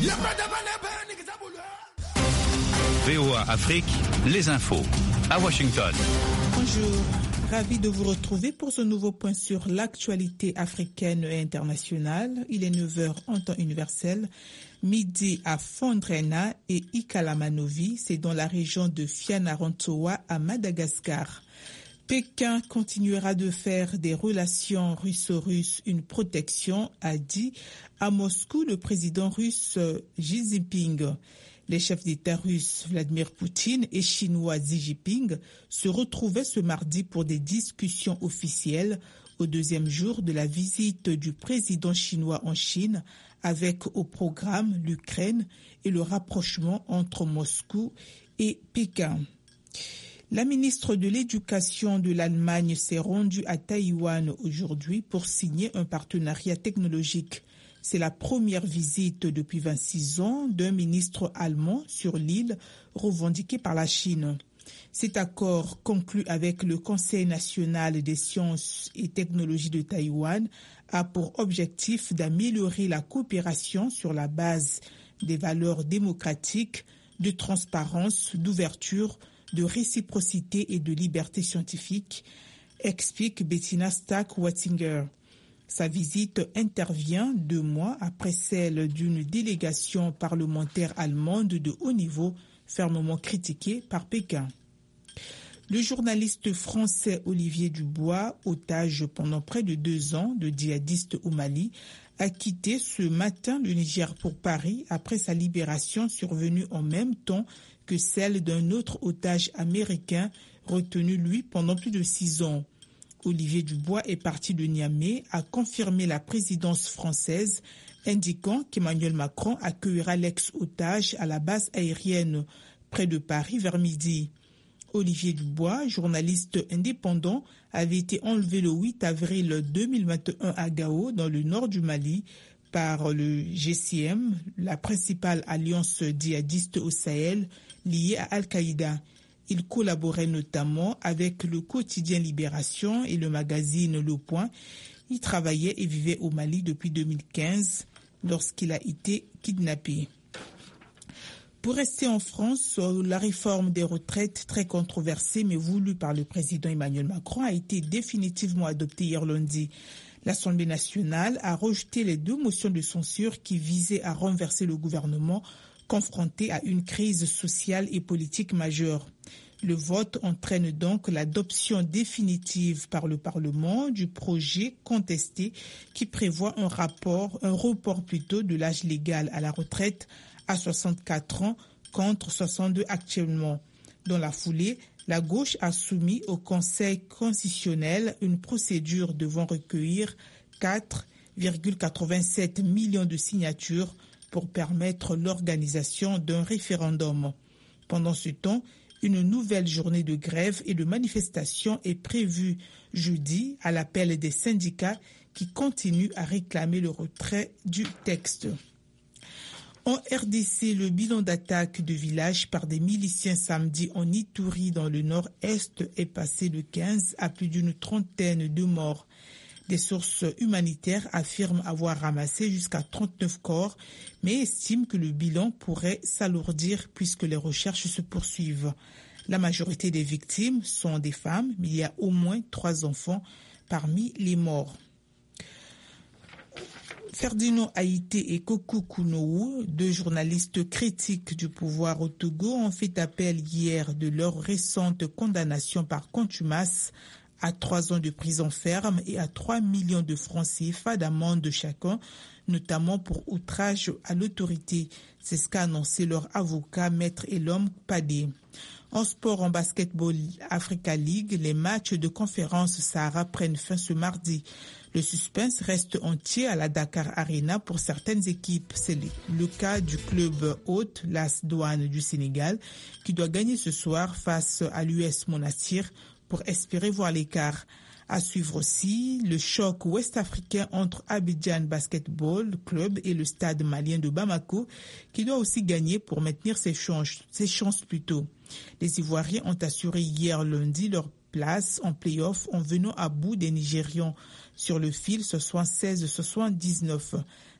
VOA Afrique, les infos à Washington. Bonjour, ravi de vous retrouver pour ce nouveau point sur l'actualité africaine et internationale. Il est 9h en temps universel, midi à Fondrena et Ikalamanovi, c'est dans la région de Fianarantsoa à Madagascar. Pékin continuera de faire des relations russo-russes une protection, a dit à Moscou le président russe Xi Jinping. Les chefs d'État russes Vladimir Poutine et chinois Xi Jinping se retrouvaient ce mardi pour des discussions officielles au deuxième jour de la visite du président chinois en Chine, avec au programme l'Ukraine et le rapprochement entre Moscou et Pékin. La ministre de l'Éducation de l'Allemagne s'est rendue à Taïwan aujourd'hui pour signer un partenariat technologique. C'est la première visite depuis 26 ans d'un ministre allemand sur l'île revendiquée par la Chine. Cet accord conclu avec le Conseil national des sciences et technologies de Taïwan a pour objectif d'améliorer la coopération sur la base des valeurs démocratiques, de transparence, d'ouverture, de réciprocité et de liberté scientifique, explique Bettina Stark-Wattinger. Sa visite intervient 2 mois après celle d'une délégation parlementaire allemande de haut niveau, fermement critiquée par Pékin. Le journaliste français Olivier Dubois, otage pendant près de 2 ans de djihadistes au Mali, a quitté ce matin le Niger pour Paris après sa libération survenue en même temps que celle d'un autre otage américain retenu, lui, pendant plus de 6 ans. Olivier Dubois est parti de Niamey, a confirmé la présidence française, indiquant qu'Emmanuel Macron accueillera l'ex-otage à la base aérienne près de Paris vers midi. Olivier Dubois, journaliste indépendant, avait été enlevé le 8 avril 2021 à Gao, dans le nord du Mali, par le GCM, la principale alliance djihadiste au Sahel liée à Al-Qaïda. Il collaborait notamment avec le quotidien Libération et le magazine Le Point. Il travaillait et vivait au Mali depuis 2015 lorsqu'il a été kidnappé. Pour rester en France, la réforme des retraites, très controversée mais voulue par le président Emmanuel Macron, a été définitivement adoptée hier lundi. L'Assemblée nationale a rejeté les 2 motions de censure qui visaient à renverser le gouvernement confronté à une crise sociale et politique majeure. Le vote entraîne donc l'adoption définitive par le Parlement du projet contesté qui prévoit un report plutôt de l'âge légal à la retraite à 64 ans contre 62 actuellement. Dans la foulée, la gauche a soumis au Conseil constitutionnel une procédure devant recueillir 4,87 millions de signatures pour permettre l'organisation d'un référendum. Pendant ce temps, une nouvelle journée de grève et de manifestation est prévue jeudi à l'appel des syndicats qui continuent à réclamer le retrait du texte. En RDC, le bilan d'attaque de villages par des miliciens samedi en Ituri dans le nord-est est passé de 15 à plus d'une trentaine de morts. Des sources humanitaires affirment avoir ramassé jusqu'à 39 corps, mais estiment que le bilan pourrait s'alourdir puisque les recherches se poursuivent. La majorité des victimes sont des femmes, mais il y a au moins 3 enfants parmi les morts. Ferdinand Haïté et Kokou Kounou, 2 journalistes critiques du pouvoir au Togo, ont fait appel hier de leur récente condamnation par contumace à 3 ans de prison ferme et à 3 millions de francs CFA d'amende chacun, notamment pour outrage à l'autorité. C'est ce qu'a annoncé leur avocat, Maître Elom Padé. En sport, en basketball Africa League, les matchs de conférence Sahara prennent fin ce mardi. Le suspense reste entier à la Dakar Arena pour certaines équipes. C'est le cas du club hôte, l'AS Douane du Sénégal, qui doit gagner ce soir face à l'US Monastir pour espérer voir l'écart. À suivre aussi le choc ouest-africain entre Abidjan Basketball Club et le stade malien de Bamako, qui doit aussi gagner pour maintenir ses chances plus tôt. Les Ivoiriens ont assuré hier lundi leur place en play-off en venant à bout des Nigérians sur le fil 76-79.